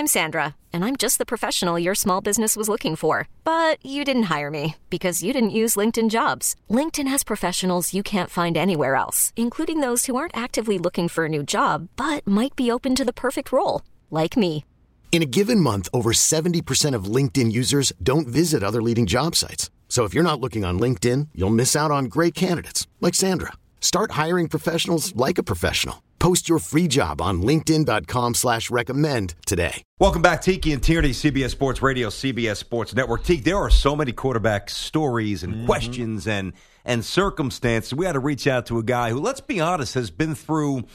I'm Sandra, and I'm just the professional your small business was looking for. But you didn't hire me because you didn't use LinkedIn Jobs. LinkedIn has professionals you can't find anywhere else, including those who aren't actively looking for a new job, but might be open to the perfect role, like me. In a given month, over 70% of LinkedIn users don't visit other leading job sites. So if you're not looking on LinkedIn, you'll miss out on great candidates like Sandra. Start hiring professionals like a professional. Post your free job on linkedin.com/recommend today. Welcome back, Tiki and Tierney, CBS Sports Radio, CBS Sports Network. Tiki, there are so many quarterback stories and questions and circumstances. We had to reach out to a guy who, let's be honest, has been through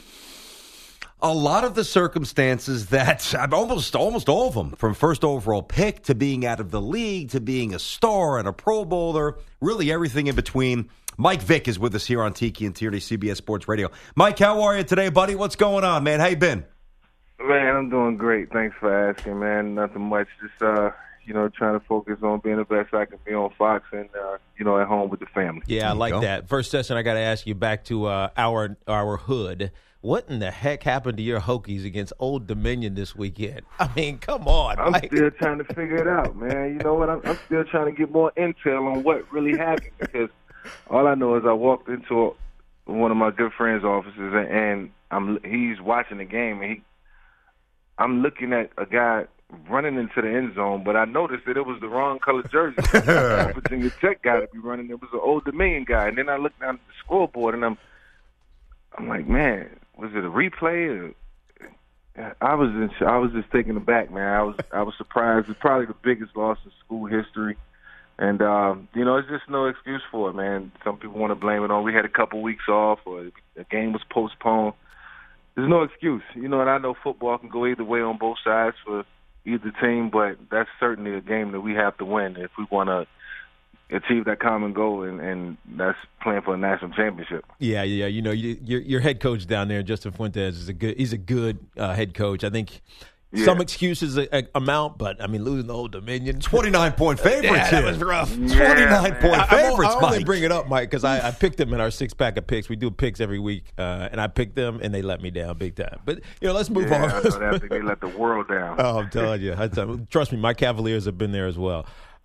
a lot of the circumstances that almost all of them, from first overall pick to being out of the league to being a star and a Pro Bowler, really everything in between. Mike Vick is with us here on Tiki and Tierney, CBS Sports Radio. Mike, how are you today, buddy? What's going on, man? How you been? Man, I'm doing great. Thanks for asking, man. Nothing much. Just, trying to focus on being the best I can be on Fox and, at home with the family. Yeah, I like that. First session, I got to ask you back to our hood. What in the heck happened to your Hokies against Old Dominion this weekend? I mean, come on, I'm Mike. still trying to figure it out, man. You know what? I'm still trying to get more intel on what really happened because all I know is I walked into one of my good friend's offices and he's watching the game and I'm looking at a guy running into the end zone, but I noticed that it was the wrong color jersey. Virginia Tech guy to be running. It was an Old Dominion guy, and then I looked down at the scoreboard and I'm like, man, was it a replay? I was just taken aback, man. I was surprised. It's probably the biggest loss in school history. And, it's just no excuse for it, man. Some people want to blame it on we had a couple weeks off or the game was postponed. There's no excuse. And I know football can go either way on both sides for either team, but that's certainly a game that we have to win if we want to achieve that common goal, and that's playing for a national championship. Yeah. Your head coach down there, Justin Fuentes, he's a good head coach. I think some excuses amount, but I mean, losing the Old Dominion, 29-point favorites. That was rough. 29-point favorites. I only bring it up, Mike, because I picked them in our 6-pack of picks. We do picks every week, and I picked them, and they let me down big time. But let's move on. I know that they let the world down. Oh, I'm telling you. Trust me, my Cavaliers have been there as well.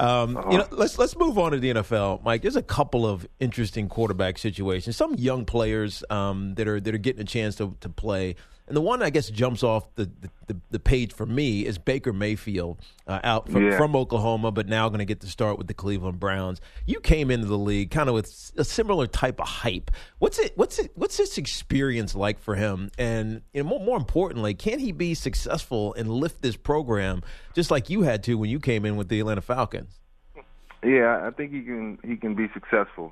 Let's move on to the NFL, Mike. There's a couple of interesting quarterback situations. Some young players that are getting a chance to play, and the one I guess jumps off the page for me is Baker Mayfield out from Oklahoma, but now going to get to start with the Cleveland Browns. You came into the league kind of with a similar type of hype. What's this experience like for him? And more importantly, can he be successful and lift this program just like you had to when you came in with the Atlanta Falcons? Yeah, I think he can be successful.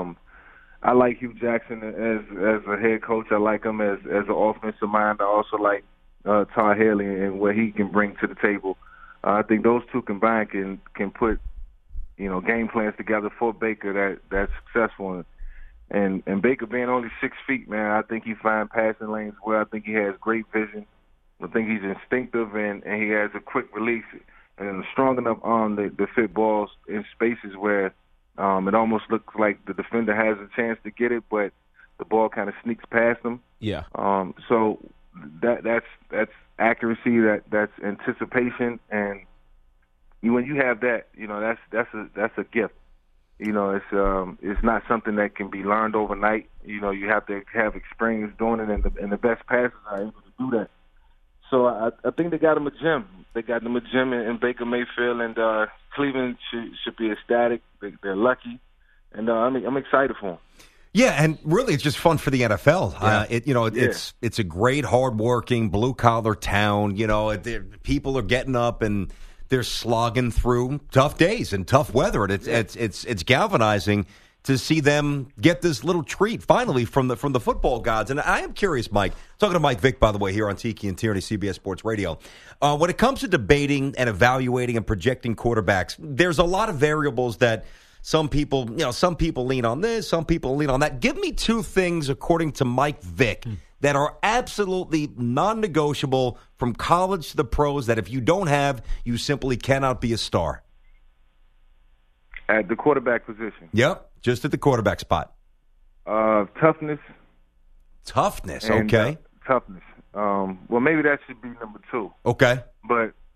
I like Hugh Jackson as a head coach. I like him as an offensive mind. I also like Todd Haley and what he can bring to the table. I think those two combined can put game plans together for Baker that's successful. And Baker being only 6 feet, man, I think he finds passing lanes well. I think he has great vision. I think he's instinctive and he has a quick release and a strong enough arm to fit balls in spaces where it almost looks like the defender has a chance to get it, but the ball kind of sneaks past him. Yeah. So that's accuracy, that's anticipation, and when you have that, that's a gift. It's not something that can be learned overnight. You have to have experience doing it, and the best passers are able to do that. So I think they got him a gem. They got him a gem in Baker Mayfield, and Cleveland should be ecstatic. They're lucky, and I'm excited for them. Yeah, and really, it's just fun for the NFL. Yeah. It's a great, hardworking, blue-collar town. People are getting up and they're slogging through tough days and tough weather, and it's galvanizing to see them get this little treat finally from the football gods. And I am curious, Mike. Talking to Mike Vick, by the way, here on Tiki and Tierney, CBS Sports Radio. When it comes to debating and evaluating and projecting quarterbacks, there's a lot of variables that some people lean on this, some people lean on that. Give me two things, according to Mike Vick, that are absolutely non-negotiable from college to the pros that if you don't have, you simply cannot be a star. At the quarterback position. Yep, just at the quarterback spot. Toughness. Toughness, and, okay. Toughness. Well, maybe that should be number 2. Okay. But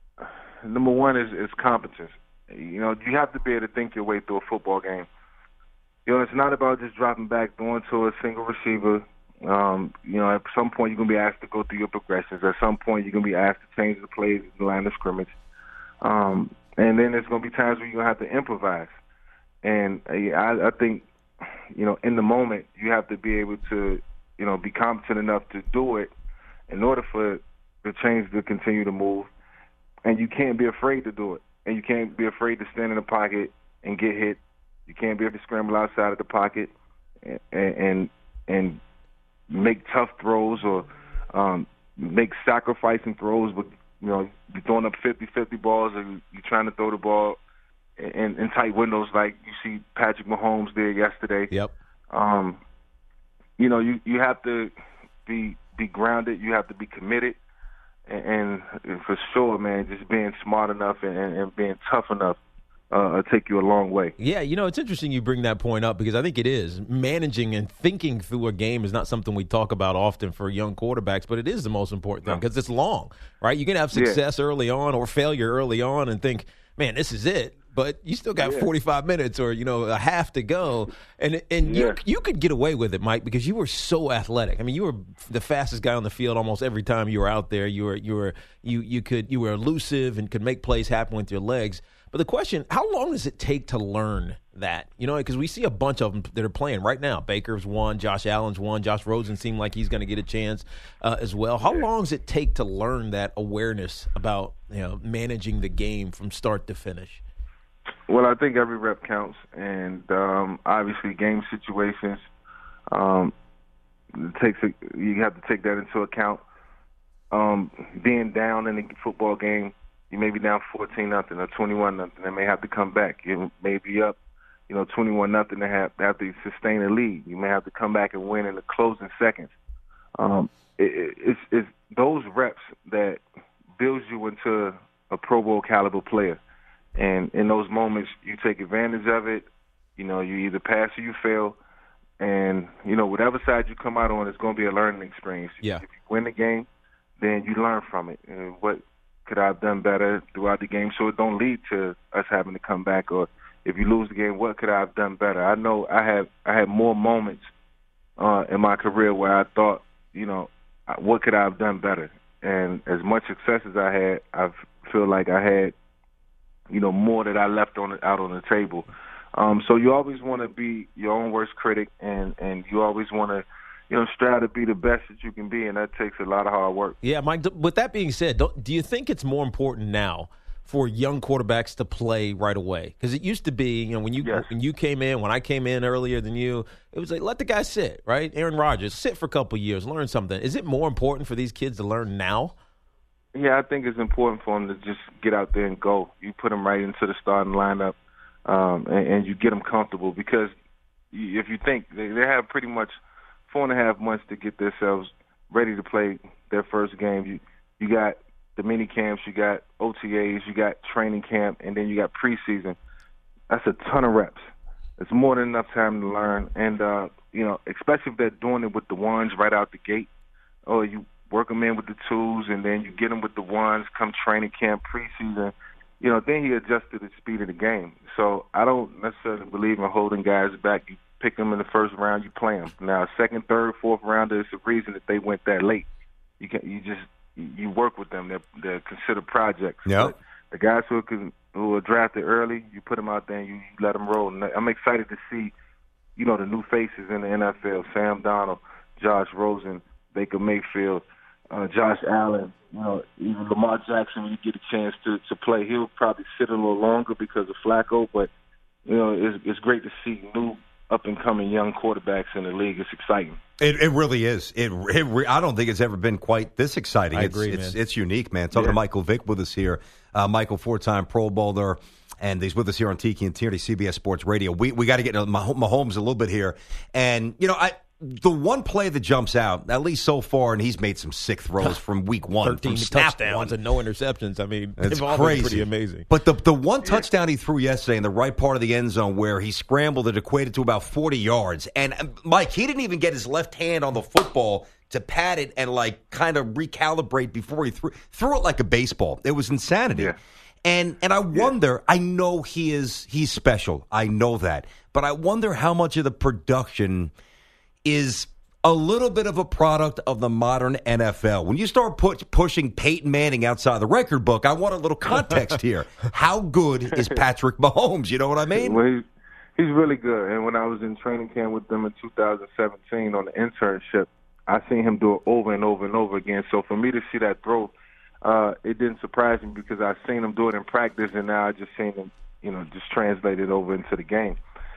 number one is competence. You know, you have to be able to think your way through a football game. You know, it's not about just dropping back, throwing to a single receiver. You know, at some point you're going to be asked to go through your progressions. At some point you're going to be asked to change the plays in the line of scrimmage. And then there's going to be times where you're going to have to improvise. And I think, you know, in the moment you have to be able to, you know, be competent enough to do it in order for the chains to continue to move. And you can't be afraid to do it. And you can't be afraid to stand in the pocket and get hit. You can't be able to scramble outside of the pocket and make tough throws or make sacrificing throws. But, you know, you're throwing up 50-50 balls or you're trying to throw the ball in tight windows like you see Patrick Mahomes did yesterday. Yep. You know, you have to be grounded. You have to be committed. And for sure, man, just being smart enough and being tough enough take you a long way. Yeah, you know, it's interesting you bring that point up because I think it is. Managing and thinking through a game is not something we talk about often for young quarterbacks, but it is the most important thing because it's long, right? You can have success early on or failure early on and think, man, this is it. But you still got 45 minutes or, you know, a half to go. And you could get away with it, Mike, because you were so athletic. I mean, you were the fastest guy on the field almost every time you were out there. You were elusive and could make plays happen with your legs. But the question, how long does it take to learn that? You know, because we see a bunch of them that are playing right now. Baker's one, Josh Allen's one, Josh Rosen seemed like he's going to get a chance as well. How long does it take to learn that awareness about, you know, managing the game from start to finish? Well, I think every rep counts, and obviously game situations you have to take that into account. Being down in a football game, you may be down 14-0 or 21-0, and may have to come back. You may be up, 21-0 and have to sustain a lead. You may have to come back and win in the closing seconds. It's those reps that builds you into a Pro Bowl caliber player. And in those moments, you take advantage of it. You either pass or you fail. And, whatever side you come out on, it's going to be a learning experience. Yeah. If you win the game, then you learn from it. And what could I have done better throughout the game so it don't lead to us having to come back? Or if you lose the game, what could I have done better? I know I had more moments in my career where I thought, what could I have done better? And as much success as I had, I feel like I had more that I left out on the table. So you always want to be your own worst critic, and you always want to, strive to be the best that you can be, and that takes a lot of hard work. Yeah, Mike, with that being said, do you think it's more important now for young quarterbacks to play right away? Because it used to be, when you came in, when I came in earlier than you, it was like, let the guy sit, right? Aaron Rodgers, sit for a couple of years, learn something. Is it more important for these kids to learn now? Yeah, I think it's important for them to just get out there and go. You put them right into the starting lineup, and you get them comfortable because if you think they have pretty much 4.5 months to get themselves ready to play their first game. You got the mini camps, you got OTAs, you got training camp, and then you got preseason. That's a ton of reps. It's more than enough time to learn, and especially if they're doing it with the ones right out the gate, or you work them in with the twos, and then you get them with the ones come training camp, preseason. Then he adjusts to the speed of the game. So I don't necessarily believe in holding guys back. You pick them in the first round, you play them. Now, second, third, fourth round, there's a reason that they went that late. You work with them. They're considered projects. Yep. But the guys who are drafted early, you put them out there and you let them roll. And I'm excited to see, the new faces in the NFL: Sam Darnold, Josh Rosen, Baker Mayfield, Josh Allen, even Lamar Jackson. When you get a chance to play, he'll probably sit a little longer because of Flacco. But it's great to see new up-and-coming young quarterbacks in the league. It's exciting. It really is. I don't think it's ever been quite this exciting. I agree, man. It's unique, man. Talking to Michael Vick with us here. Michael, 4-time Pro Bowler, and he's with us here on Tiki and Tierney, CBS Sports Radio. We got to get into Mahomes a little bit here. And, the one play that jumps out, at least so far, and he's made some sick throws from week one. 13 touchdowns and no interceptions. I mean, it's all crazy. Been pretty amazing. But the one touchdown he threw yesterday in the right part of the end zone where he scrambled, it equated to about 40 yards. And, Mike, he didn't even get his left hand on the football to pat it and, kind of recalibrate before he threw it like a baseball. It was insanity. Yeah. And I wonder, I know he's special. I know that. But I wonder how much of the production is a little bit of a product of the modern NFL. When you start pushing Peyton Manning outside the record book, I want a little context here. How good is Patrick Mahomes? You know what I mean? Well, he's really good. And when I was in training camp with them in 2017 on the internship, I seen him do it over and over and over again. So for me to see that throw, it didn't surprise me because I seen him do it in practice, and now I just seen him, just translate it over into the game.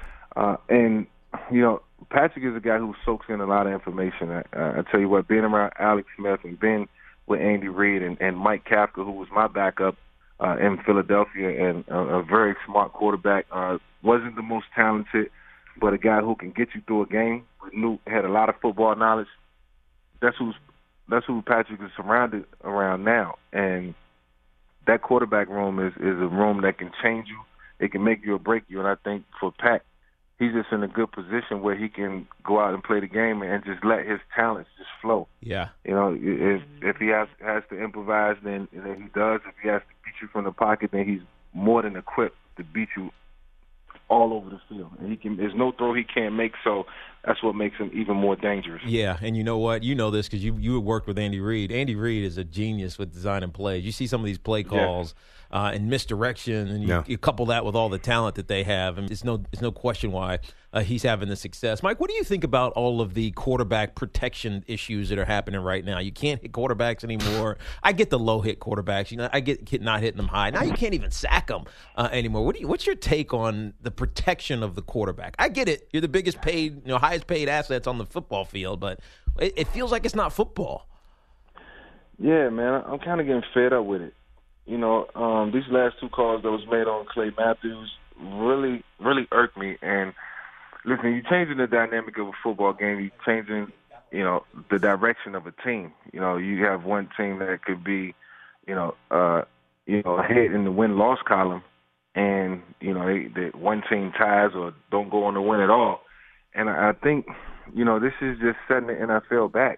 And Patrick is a guy who soaks in a lot of information. I tell you what, being around Alex Smith and being with Andy Reid and Mike Kafka, who was my backup in Philadelphia, and a very smart quarterback, wasn't the most talented, but a guy who can get you through a game, had a lot of football knowledge. That's who Patrick is surrounded around now. And that quarterback room is a room that can change you. It can make you or break you. And I think for Pat, he's just in a good position where he can go out and play the game and just let his talents just flow. Yeah. If he has to improvise, then he does. If he has to beat you from the pocket, then he's more than equipped to beat you all over the field. And there's no throw he can't make, so that's what makes him even more dangerous. Yeah, and you know what? You know this because you worked with Andy Reid. Andy Reid is a genius with designing plays. You see some of these play calls and misdirection, and you couple that with all the talent that they have, and it's no question why he's having the success. Mike, what do you think about all of the quarterback protection issues that are happening right now? You can't hit quarterbacks anymore. I get the low hit quarterbacks. I get not hitting them high. Now you can't even sack them anymore. What's your take on the protection of the quarterback? I get it. You're the biggest paid, highest paid assets on the football field, but it feels like it's not football. Yeah, man, I'm kind of getting fed up with it. These last two calls that was made on Clay Matthews really, really irked me. And listen, you're changing the dynamic of a football game. You're changing, the direction of a team. You have one team that could be, ahead in the win-loss column, and the one team ties or don't go on to win at all. And I think, this is just setting the NFL back.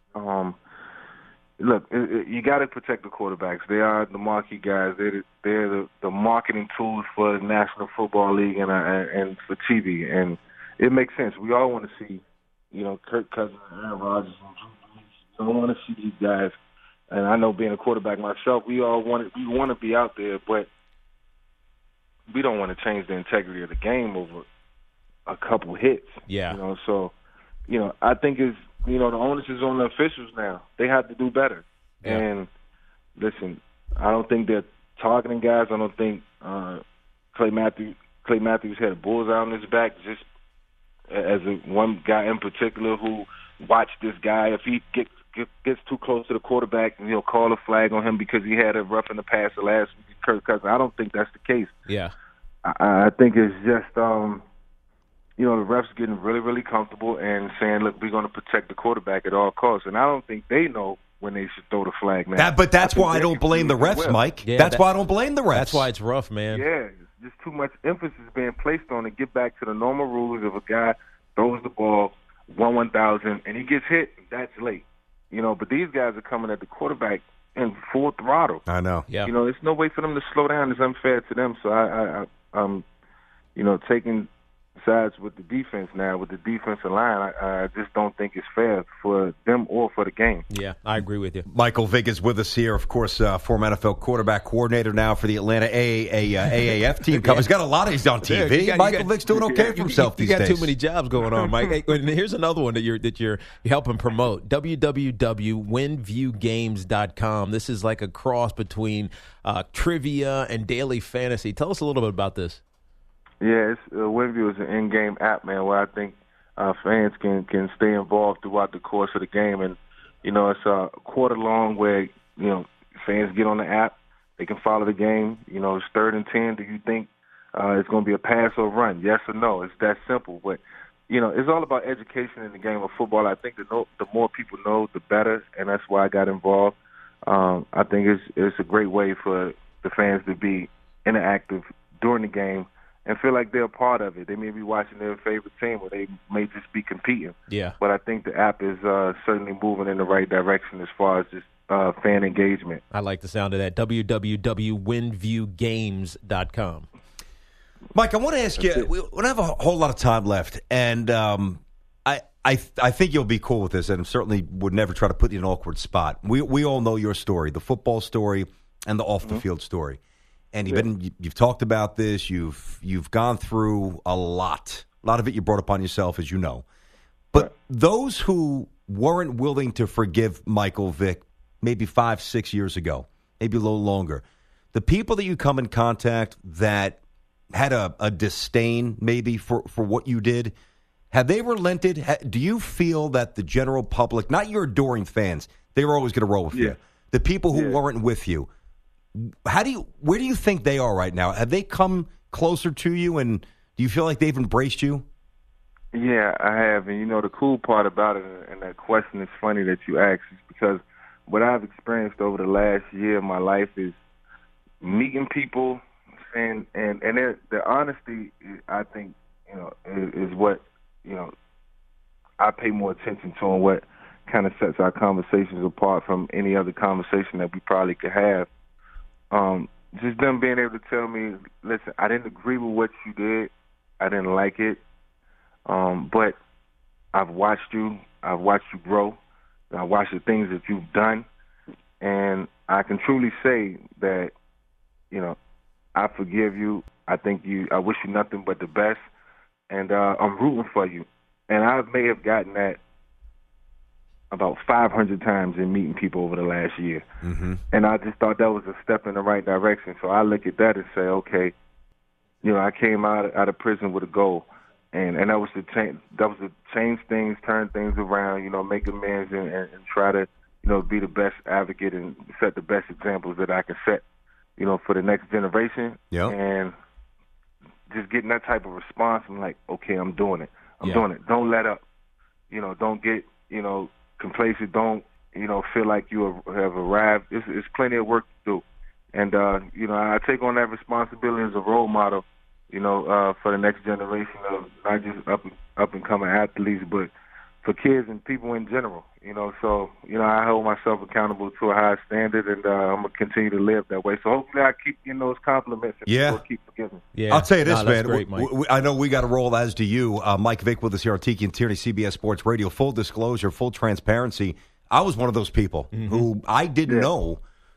Look, you got to protect the quarterbacks. They are the marquee guys. They're the marketing tools for the National Football League and for TV. And it makes sense. We all want to see, Kirk Cousins and Aaron Rodgers and Drew Brees. We want to see these guys. And I know being a quarterback myself, we want to be out there, but we don't want to change the integrity of the game over a couple hits. Yeah. I think the onus is on the officials now. They have to do better. Yeah. And listen, I don't think they're targeting guys. I don't think Clay Matthews had a bullseye on his back, just as one guy in particular who watched this guy. If he gets too close to the quarterback, and he'll call a flag on him because he had a rough in the passer last week, Kirk Cousins. I don't think that's the case. Yeah. I think it's just the refs getting really, really comfortable and saying, look, we're going to protect the quarterback at all costs. And I don't think they know when they should throw the flag now. But that's why I don't blame the refs, Mike. Yeah, that's why I don't blame the refs. That's why it's rough, man. Yeah, just too much emphasis being placed on it. Get back to the normal rules. If a guy throws the ball 1,000 and he gets hit, that's late. But these guys are coming at the quarterback in full throttle. I know. Yeah. There's no way for them to slow down. It's unfair to them. So I'm taking sides with the defense now, with the defensive line. I just don't think it's fair for them or for the game. Yeah, I agree with you. Michael Vick is with us here, of course, former NFL quarterback coordinator now for the Atlanta AAF team. He's got a lot of these on TV. Michael Vick's doing okay for himself these days. You got too many jobs going on, Mike. Hey, and here's another one that you're helping promote, www.winviewgames.com. This is like a cross between trivia and daily fantasy. Tell us a little bit about this. Yeah, WinView is an in-game app, man, where I think fans can stay involved throughout the course of the game. And, it's a quarter long where, fans get on the app. They can follow the game. It's 3rd and 10. Do you think it's going to be a pass or a run? Yes or no? It's that simple. But, it's all about education in the game of football. I think the more people know, the better, and that's why I got involved. I think it's a great way for the fans to be interactive during the game and feel like they're a part of it. They may be watching their favorite team, or they may just be competing. Yeah. But I think the app is certainly moving in the right direction as far as just fan engagement. I like the sound of that. www.winviewgames.com. Mike, I want to ask you, we don't have a whole lot of time left, and I think you'll be cool with this, and certainly would never try to put you in an awkward spot. We all know your story, the football story and the off-the-field story. And you've talked about this. You've gone through a lot. A lot of it you brought upon yourself, as you know. But those who weren't willing to forgive Michael Vick maybe 5-6 years ago, maybe a little longer, the people that you come in contact that had a disdain maybe for what you did, have they relented? Do you feel that the general public, not your adoring fans, they were always going to roll with you, the people who weren't with you, where do you think they are right now? Have they come closer to you, and do you feel like they've embraced you? Yeah, I have. And, the cool part about it, and that question is funny that you asked, is because what I've experienced over the last year of my life is meeting people, and the honesty, I think, is what, I pay more attention to, and what kind of sets our conversations apart from any other conversation that we probably could have. Just them being able to tell me, listen, I didn't agree with what you did. I didn't like it. But I've watched you grow. I watched the things that you've done. And I can truly say that, I forgive you. I wish you nothing but the best. And I'm rooting for you. And I may have gotten that about 500 times in meeting people over the last year. Mm-hmm. And I just thought that was a step in the right direction. So I look at that and say, okay, I came out of prison with a goal. And that was to change things, turn things around, make amends and try to, be the best advocate and set the best examples that I can set, for the next generation. Yep. And just getting that type of response, I'm like, okay, I'm doing it. I'm doing it. Don't let up. Don't get, complacent. Don't, feel like you have arrived. It's plenty of work to do. And, I take on that responsibility as a role model, for the next generation of not just up and coming athletes, but for kids and people in general. So, I hold myself accountable to a high standard, and I'm going to continue to live that way. So hopefully I keep getting those compliments and people keep forgiving. Yeah. I'll tell you this, man. Great, Mike. I know we got to roll, as do you. Mike Vick with us here on Tiki and Tierney, CBS Sports Radio. Full disclosure, full transparency. I was one of those people who I didn't know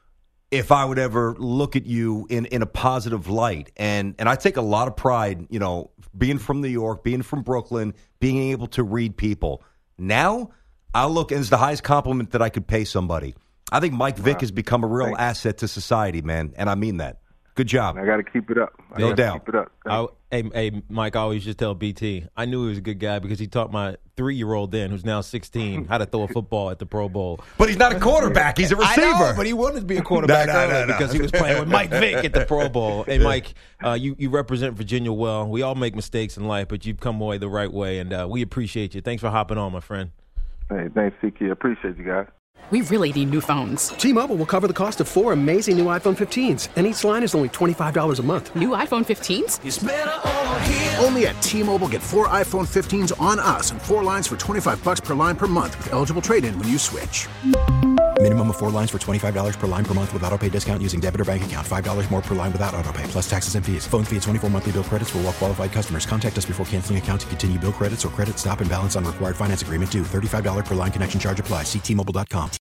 if I would ever look at you in a positive light. And I take a lot of pride, being from New York, being from Brooklyn, being able to read people. Now, I look, and it's the highest compliment that I could pay somebody. I think Mike Vick has become a real asset to society, man, and I mean that. Good job. I got to keep it up. No doubt. Keep it up. Hey, Mike, I always just tell BT, I knew he was a good guy because he taught my 3-year-old then, who's now 16, how to throw a football at the Pro Bowl. But he's not a quarterback. He's a receiver. I know, but he wanted to be a quarterback because he was playing with Mike Vick at the Pro Bowl. Hey, Mike, you represent Virginia well. We all make mistakes in life, but you've come away the right way, and we appreciate you. Thanks for hopping on, my friend. Hey, thanks, CK. Appreciate you guys. We really need new phones. T-Mobile will cover the cost of 4 amazing new iPhone 15s, and each line is only $25 a month. New iPhone 15s? It's better over here. Only at T-Mobile, get 4 iPhone 15s on us and 4 lines for $25 per line per month with eligible trade-in when you switch. Minimum of 4 lines for $25 per line per month with autopay discount using debit or bank account. $5 more per line without autopay, plus taxes and fees. Phone fee at 24 monthly bill credits for well-qualified customers. Contact us before canceling account to continue bill credits or credit stop and balance on required finance agreement due. $35 per line connection charge applies. See T-Mobile.com.